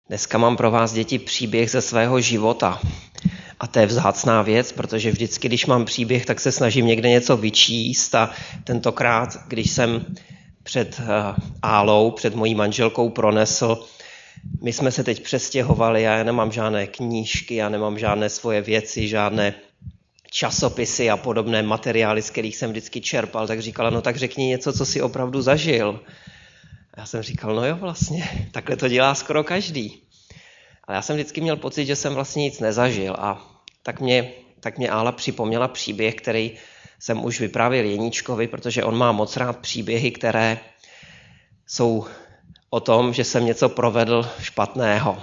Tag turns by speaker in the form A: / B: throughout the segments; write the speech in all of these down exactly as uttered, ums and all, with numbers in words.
A: Dneska mám pro vás, děti, příběh ze svého života. A to je vzácná věc, protože vždycky, když mám příběh, tak se snažím někde něco vyčíst a tentokrát, když jsem před Álou, před mojí manželkou pronesl, my jsme se teď přestěhovali a já nemám žádné knížky, já nemám žádné svoje věci, žádné časopisy a podobné materiály, z kterých jsem vždycky čerpal, tak říkala, no tak řekni něco, co jsi opravdu zažil. A já jsem říkal, no jo, vlastně, takhle to dělá skoro každý. Ale já jsem vždycky měl pocit, že jsem vlastně nic nezažil a tak mě, tak mě Ála připomněla příběh, který jsem už vyprávěl Jeníčkovi, protože on má moc rád příběhy, které jsou o tom, že jsem něco provedl špatného.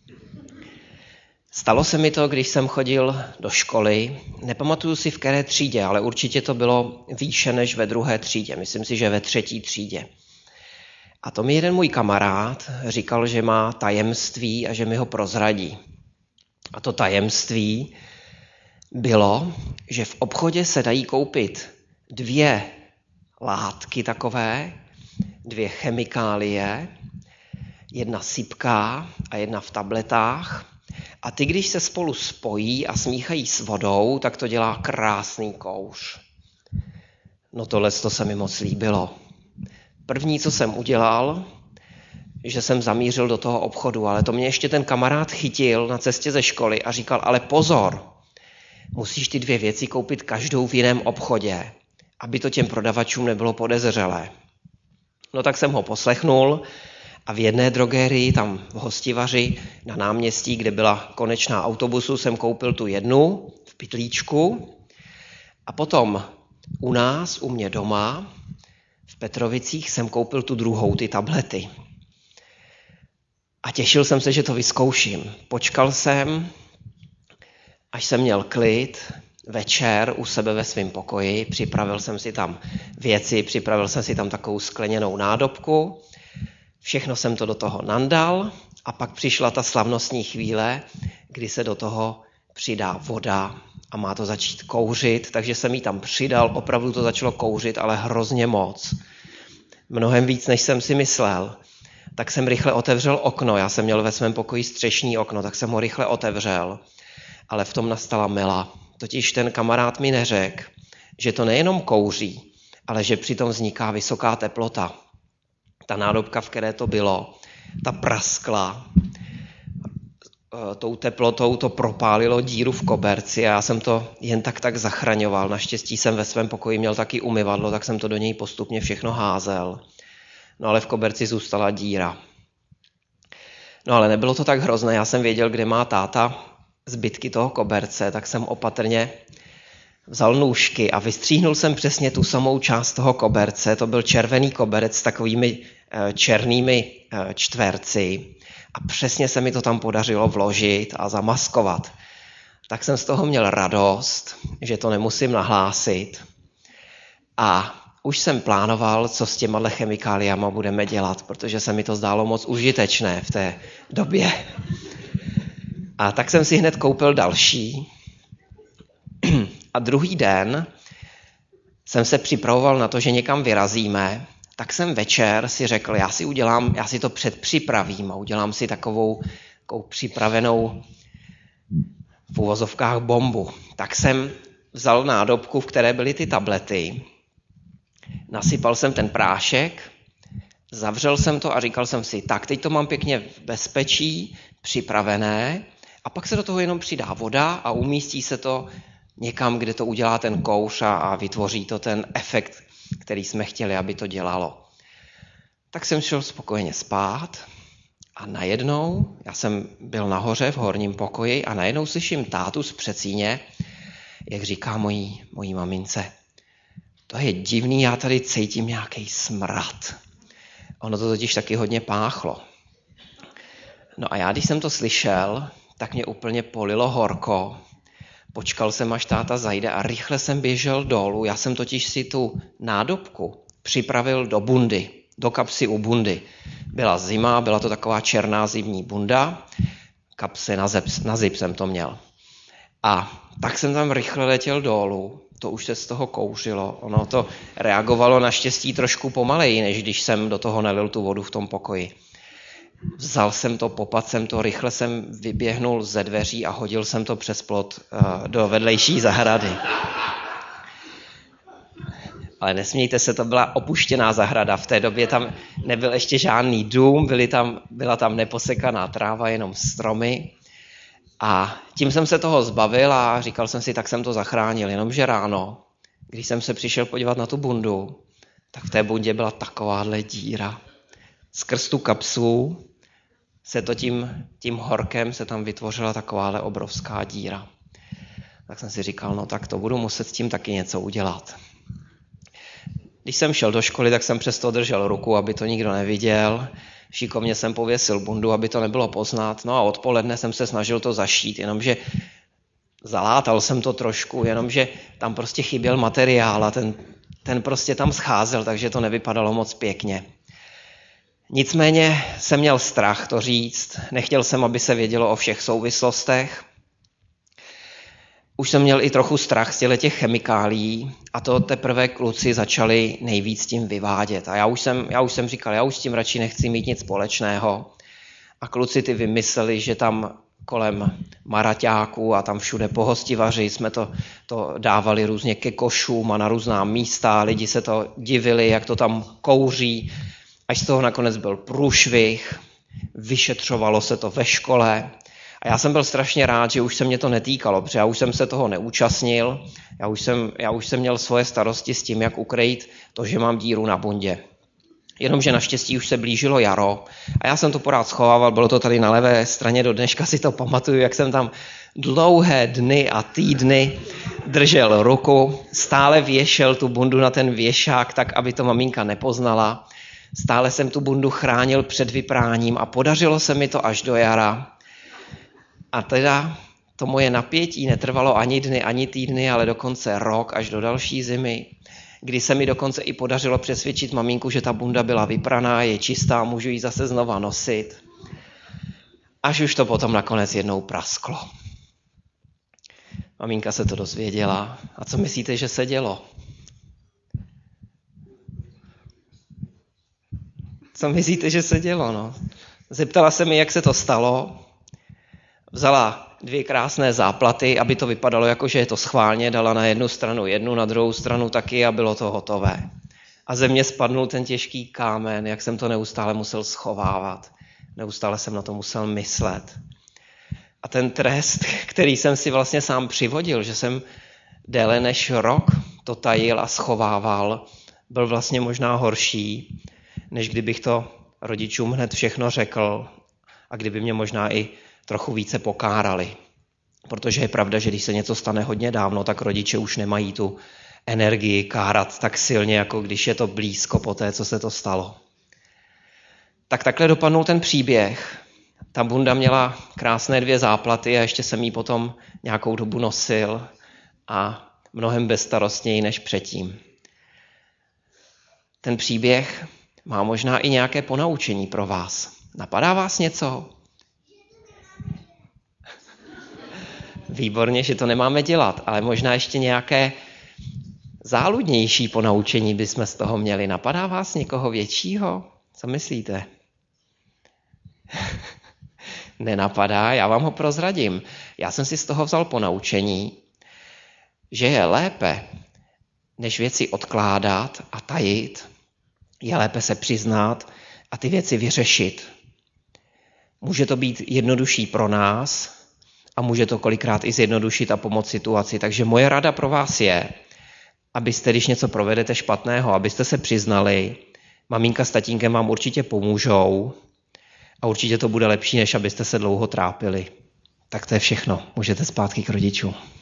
A: Stalo se mi to, když jsem chodil do školy, nepamatuju si v které třídě, ale určitě to bylo výše než ve druhé třídě, myslím si, že ve třetí třídě. A to mi jeden můj kamarád říkal, že má tajemství a že mi ho prozradí. A to tajemství bylo, že v obchodě se dají koupit dvě látky takové, dvě chemikálie, jedna sypká a jedna v tabletách. A ty, když se spolu spojí a smíchají s vodou, tak to dělá krásný kouř. No tohle to se mi moc líbilo. První, co jsem udělal, že jsem zamířil do toho obchodu, ale to mě ještě ten kamarád chytil na cestě ze školy a říkal, ale pozor, musíš ty dvě věci koupit každou v jiném obchodě, aby to těm prodavačům nebylo podezřelé. No tak jsem ho poslechnul a v jedné drogérii, tam v Hostivaři na náměstí, kde byla konečná autobusu, jsem koupil tu jednu v pytlíčku a potom u nás, u mě doma, v Petrovicích jsem koupil tu druhou, ty tablety. A těšil jsem se, že to vyzkouším. Počkal jsem, až jsem měl klid, večer u sebe ve svém pokoji, připravil jsem si tam věci, připravil jsem si tam takovou skleněnou nádobku, všechno jsem to do toho nandal a pak přišla ta slavnostní chvíle, kdy se do toho přidá voda a má to začít kouřit, takže jsem ji tam přidal, opravdu to začalo kouřit, ale hrozně moc. Mnohem víc, než jsem si myslel. Tak jsem rychle otevřel okno, já jsem měl ve svém pokoji střešní okno, tak jsem ho rychle otevřel, ale v tom nastala mela. Totiž ten kamarád mi neřekl, že to nejenom kouří, ale že přitom vzniká vysoká teplota. Ta nádobka, v které to bylo, ta praskla, tou teplotou to propálilo díru v koberci a já jsem to jen tak tak zachraňoval. Naštěstí jsem ve svém pokoji měl taky umyvadlo, tak jsem to do něj postupně všechno házel. No ale v koberci zůstala díra. No ale nebylo to tak hrozné, já jsem věděl, kde má táta zbytky toho koberce, tak jsem opatrně vzal nůžky a vystříhnul jsem přesně tu samou část toho koberce. To byl červený koberec s takovými černými čtverci a přesně se mi to tam podařilo vložit a zamaskovat. Tak jsem z toho měl radost, že to nemusím nahlásit a už jsem plánoval, co s těma chemikáliama budeme dělat, protože se mi to zdálo moc užitečné v té době. A tak jsem si hned koupil další. A druhý den jsem se připravoval na to, že někam vyrazíme, tak jsem večer si řekl, já si udělám, já si to předpřipravím a udělám si takovou, takovou připravenou v uvozovkách bombu. Tak jsem vzal nádobku, v které byly ty tablety, nasypal jsem ten prášek, zavřel jsem to a říkal jsem si, tak teď to mám pěkně v bezpečí, připravené a pak se do toho jenom přidá voda a umístí se to někam, kde to udělá ten kouř a vytvoří to ten efekt, který jsme chtěli, aby to dělalo. Tak jsem šel spokojeně spát a najednou, já jsem byl nahoře v horním pokoji a najednou slyším tátu z předsíně, jak říká mojí, mojí mamince, to je divný, já tady cítím nějaký smrad. Ono to totiž taky hodně páchlo. No a já, když jsem to slyšel, tak mě úplně polilo horko. Počkal jsem, až táta zajde a rychle jsem běžel dolů. Já jsem totiž si tu nádobku připravil do bundy, do kapsy u bundy. Byla zima, byla to taková černá zimní bunda, kapsy na zip, na zip jsem to měl. A tak jsem tam rychle letěl dolů, to už se z toho kouřilo. Ono to reagovalo naštěstí trošku pomaleji, než když jsem do toho nalil tu vodu v tom pokoji. Vzal jsem to, popadl jsem to, rychle jsem vyběhnul ze dveří a hodil jsem to přes plot do vedlejší zahrady. Ale nesmějte se, to byla opuštěná zahrada. V té době tam nebyl ještě žádný dům, byly tam, byla tam neposekaná tráva, jenom stromy. A tím jsem se toho zbavil a říkal jsem si, tak jsem to zachránil. Jenomže ráno, když jsem se přišel podívat na tu bundu, tak v té bundě byla takováhle díra. Skrz tu kapsu se to tím, tím horkem se tam vytvořila takováhle obrovská díra. Tak jsem si říkal, no tak to budu muset s tím taky něco udělat. Když jsem šel do školy, tak jsem přesto držel ruku, aby to nikdo neviděl. Šikovně jsem pověsil bundu, aby to nebylo poznat. No a odpoledne jsem se snažil to zašít, jenomže zalátal jsem to trošku, jenomže tam prostě chyběl materiál a ten, ten prostě tam scházel, takže to nevypadalo moc pěkně. Nicméně jsem měl strach to říct, nechtěl jsem, aby se vědělo o všech souvislostech. Už jsem měl i trochu strach z těch chemikálií a to teprve kluci začali nejvíc tím vyvádět. A já už, jsem, já už jsem říkal, já už s tím radši nechci mít nic společného. A kluci ty vymysleli, že tam kolem maraťáků a tam všude po hostivaři jsme to, to dávali různě ke košům a na různá místa. Lidi se to divili, jak to tam kouří, až z toho nakonec byl průšvih, vyšetřovalo se to ve škole. A já jsem byl strašně rád, že už se mě to netýkalo, protože já už jsem se toho neúčastnil, já už jsem, já už jsem měl svoje starosti s tím, jak ukrýt to, že mám díru na bundě. Jenomže naštěstí už se blížilo jaro a já jsem to pořád schovával, bylo to tady na levé straně, do dneška si to pamatuju, jak jsem tam dlouhé dny a týdny držel ruku, stále věšel tu bundu na ten věšák tak, aby to maminka nepoznala. Stále jsem tu bundu chránil před vypráním a podařilo se mi to až do jara. A teda to moje napětí netrvalo ani dny, ani týdny, ale dokonce rok až do další zimy, kdy se mi dokonce i podařilo přesvědčit maminku, že ta bunda byla vypraná, je čistá, můžu ji zase znova nosit. Až už to potom nakonec jednou prasklo. Maminka se to dozvěděla. A co myslíte, že se dělo? Co myslíte, že se dělo? No? Zeptala se mi, jak se to stalo. Vzala dvě krásné záplaty, aby to vypadalo jako, že je to schválně, dala na jednu stranu jednu, na druhou stranu taky a bylo to hotové. A ze mě spadnul ten těžký kámen, jak jsem to neustále musel schovávat. Neustále jsem na to musel myslet. A ten trest, který jsem si vlastně sám přivodil, že jsem déle než rok to tajil a schovával, byl vlastně možná horší, než kdybych to rodičům hned všechno řekl a kdyby mě možná i trochu více pokárali. Protože je pravda, že když se něco stane hodně dávno, tak rodiče už nemají tu energii kárat tak silně, jako když je to blízko po té, co se to stalo. Tak takhle dopadnul ten příběh. Ta bunda měla krásné dvě záplaty a ještě jsem ji potom nějakou dobu nosil a mnohem bezstarostněji než předtím. Ten příběh má možná i nějaké ponaučení pro vás. Napadá vás něco? Výborně, že to nemáme dělat, ale možná ještě nějaké záludnější ponaučení bychom z toho měli. Napadá vás někoho většího? Co myslíte? Nenapadá, já vám ho prozradím. Já jsem si z toho vzal ponaučení, že je lépe, než věci odkládat a tajit, je lépe se přiznat a ty věci vyřešit. Může to být jednodušší pro nás a může to kolikrát i zjednodušit a pomoct situaci. Takže moje rada pro vás je, abyste, když něco provedete špatného, abyste se přiznali, maminka s tatínkem vám určitě pomůžou a určitě to bude lepší, než abyste se dlouho trápili. Tak to je všechno. Můžete zpátky k rodičům.